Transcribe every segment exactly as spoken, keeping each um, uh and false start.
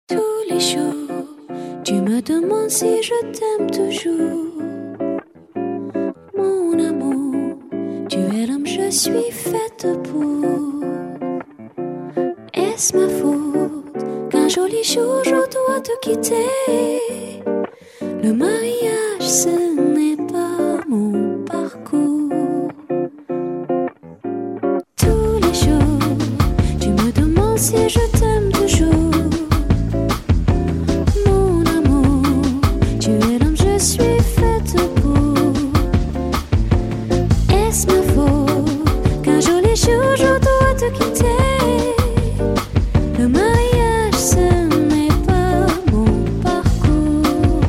Tous les jours, tu me demandes si je t'aime toujours. Mon amour, tu es l'homme, je suis faite pour. Est-ce ma faute qu'un joli jour je dois te quitter? Le mariage, ce n'est pas mon parcours. Tous les jours, tu me demandes si je t'aime toujours. Mon amour, tu es l'homme, je suis faite pour. Est-ce ma faute qu'un joli jour je dois te quitter? Le mariage, ce n'est pas mon parcours.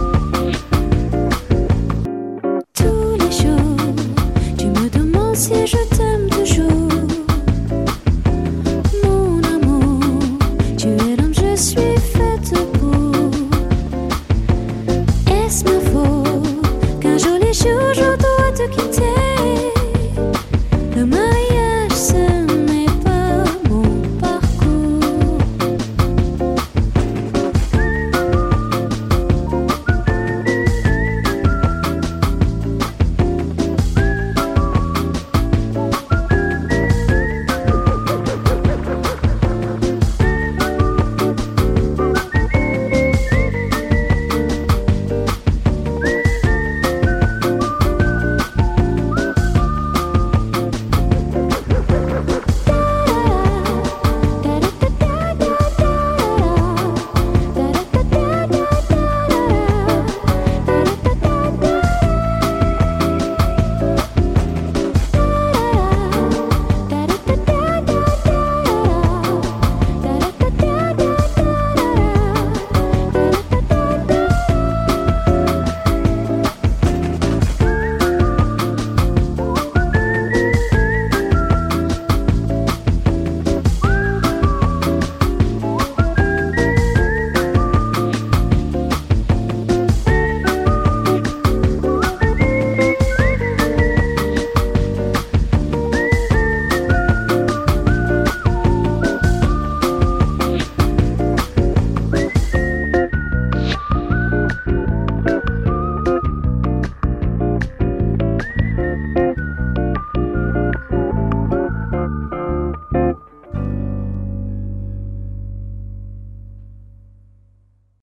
Si je